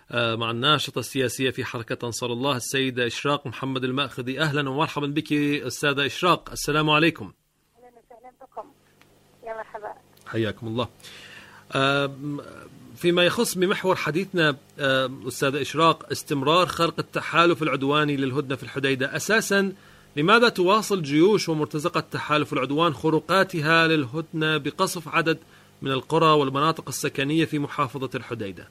مع الناشطة السياسية في حركة أنصار الله السيدة إشراق محمد المأخذي. أهلا ومرحبا بك أستاذة إشراق، السلام عليكم. أهلا وسهلا بكم، يا مرحبا، حياكم الله. فيما يخص بمحور حديثنا أستاذة إشراق، استمرار خرق التحالف العدواني للهدنة في الحديدة، أساسا لماذا تواصل جيوش ومرتزقة تحالف العدوان خروقاتها للهدنة بقصف عدد من القرى والمناطق السكنية في محافظة الحديدة؟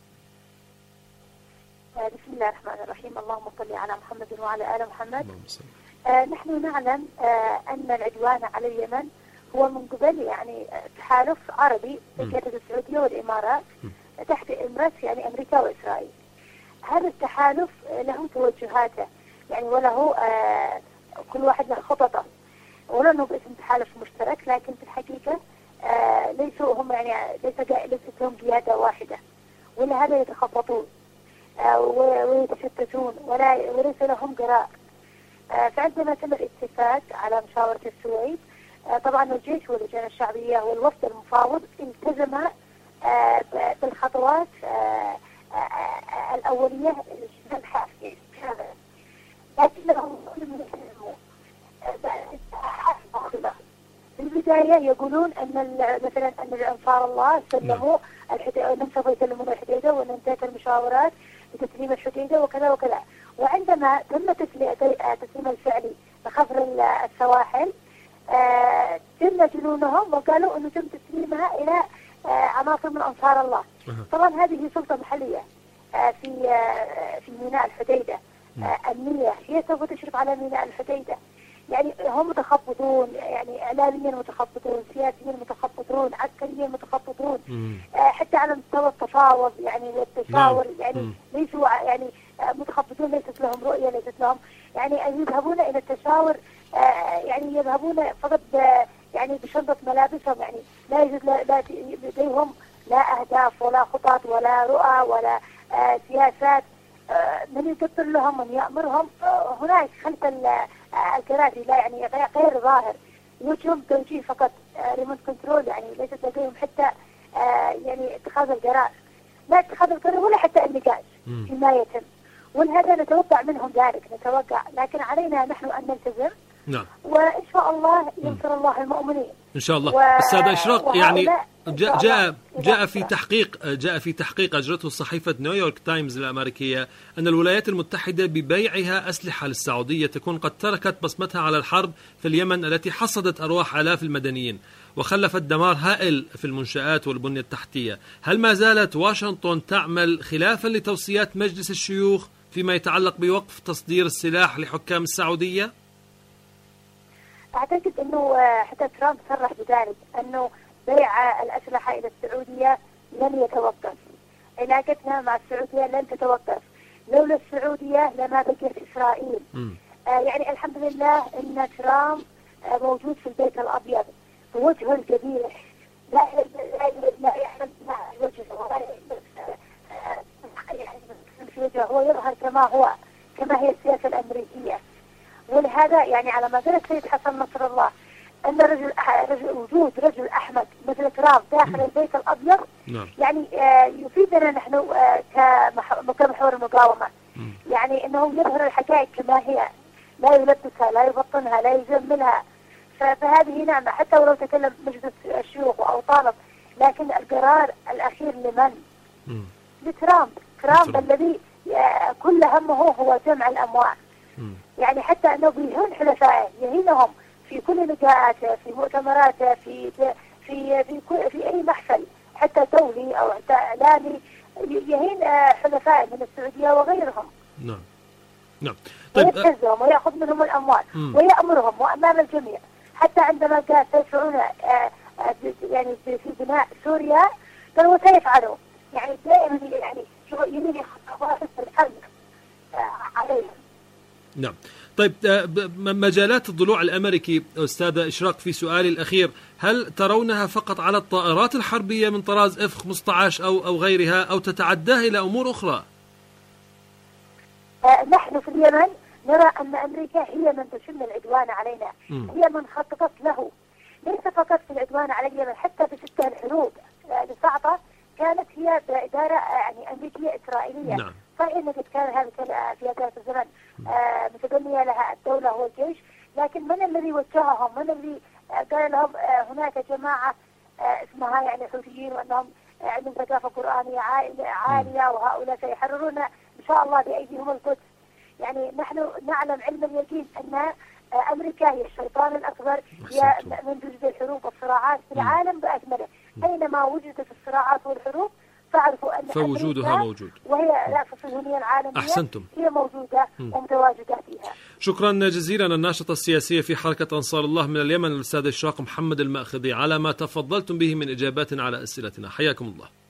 بسم الله الرحمن الرحيم، اللهم صل على محمد وعلى آل محمد. نحن نعلم أن العدوان على اليمن هو من قبل يعني تحالف عربي بقيادة السعودية والإمارات تحت إمرة يعني أمريكا وإسرائيل. هذا التحالف له توجهاته يعني، وله كل واحد له خططه، ولو أنه باسم تحالف مشترك، لكن في الحقيقة ليسوا هم يعني ليست لهم قيادة واحدة، ولهذا يتخبطون ويتشتتون وليس لهم قرار. فعندما تم الاتفاق على مشاورة السويد، طبعا الجيش واللجان الشعبية والوفد المفاوض التزم بالخطوات الأولية للحافز، لكنهم في البداية يقولون أن مثلا أن أنصار الله سلموا نمسكوا يسلمون الحديدة وأن انتهت المشاورات بتسليم الحديدة وكذا وكذا. وعندما تم تسليم الفعلي لخفر السواحل، تم جنونهم وقالوا أنه تم تسليمها إلى عناصر من أنصار الله. طبعا هذه سلطة محلية في ميناء الحديدة، أمنية هي سوف تشرف على ميناء الحديدة. يعني هم متخبطون، يعني إعلاميا متخبطون، سياسيا متخبطون، عسكريا متخبطون، حتى على مستوى التفاوض يعني والتشاور يعني ليسوا يعني متخبطون، ليست لهم رؤية، ليست لهم يعني يذهبون إلى التشاور يعني يذهبون فقط يعني بشنطة ملابسهم، يعني لا يوجد لديهم لا أهداف ولا خطط ولا رؤى ولا سياسات. من يقتل لهم، من يأمرهم هناك خلف الكراسي، لا يعني غير ظاهر، وجههم توجيه فقط، ريموت كنترول، يعني ليست لديهم حتى يعني اتخاذ القرار، لا اتخاذ القرار ولا حتى النقاش فيما يتم. ولهذا نتوقع منهم ذلك، لكن علينا نحن أن نلتزم. نعم. وإن شاء الله ينصر الله المؤمنين إن شاء الله. أستاذ إشراق، يعني جاء في تحقيق أجرته صحيفة نيويورك تايمز الأمريكية أن الولايات المتحدة ببيعها أسلحة للسعودية تكون قد تركت بصمتها على الحرب في اليمن التي حصدت أرواح آلاف المدنيين وخلفت دمار هائل في المنشآت والبنية التحتية. هل ما زالت واشنطن تعمل خلافا لتوصيات مجلس الشيوخ فيما يتعلق بوقف تصدير السلاح لحكام السعودية؟ أعتقد أنه حتى ترامب صرح بذلك، أنه بيع الأسلحة إلى السعودية لن يتوقف، علاقتنا مع السعودية لن تتوقف، لولا السعودية لما بقيت إسرائيل. يعني الحمد لله أن ترامب موجود في البيت الأبيض، وجهه القبيح لا يحمل وجهه ولا وجهه، هو يظهر كما هي السياسة الأمريكية. ولهذا يعني على ما قال السيد حسن نصر الله أن وجود رجل أحمد مثل ترامب داخل البيت الأبيض يعني يفيدنا نحن كمحور المقاومة، يعني أنه يظهر الحقائق كما هي، لا يلبسها، لا يبطنها، لا يجملها. فهذه نعمة، حتى ولو تكلم مجلس الشيوخ أو طالب، لكن القرار الأخير لمن؟ لترامب. ترامب الذي كل همه هو جمع الأموال، يعني حتى أنه بيهون حلفائه، يهينهم في كل لقاءاته، في مؤتمراته، في أي محفل حتى دولي أو حتى إعلامي، يهين حلفائه من السعودية وغيرهم. نعم. طيب. ويبتزهم ويأخذ منهم الأموال ويأمرهم وأمام الجميع، حتى عندما قال سيدفعون يعني في بناء سوريا قالوا سيفعلوا، يعني دائما يعني يمين خطوات الحل عليهم. نعم. طيب، مجالات الضلوع الأمريكي أستاذة إشراق في سؤالي الأخير، هل ترونها فقط على الطائرات الحربية من طراز F-15 أو غيرها، أو تتعداه إلى أمور أخرى؟ نحن في اليمن نرى أن أمريكا هي من تشن العدوان علينا، هي من خططت له، ليس فقط في العدوان على اليمن، حتى في 6 الحروب لصعبة كانت هي بإدارة يعني أمريكية إسرائيلية. صحيح أن قد كان هذا في ذات الزمن متبنية لها الدولة والجيش، لكن من الذي وجههم؟ من الذي قال لهم هناك جماعة اسمها يعني حوثيين وأنهم عندهم ثقافة قرآنية عالية وهؤلاء سيحررون إن شاء الله بأيديهم القدس؟ يعني نحن نعلم علم اليقين أن أمريكا هي الشيطان الأكبر، هي من تجد الحروب والصراعات في العالم بأكمله. أينما وجدت الصراعات والحروب فاعرفوا أن فوجودها موجود، وهي رأس الصهيونية العالمية أحسنتم. هي موجودة ومتواجدة فيها. شكرا جزيلا الناشطة السياسية في حركة أنصار الله من اليمن الأستاذ إشراق محمد المأخذي على ما تفضلتم به من إجابات على أسئلتنا، حياكم الله.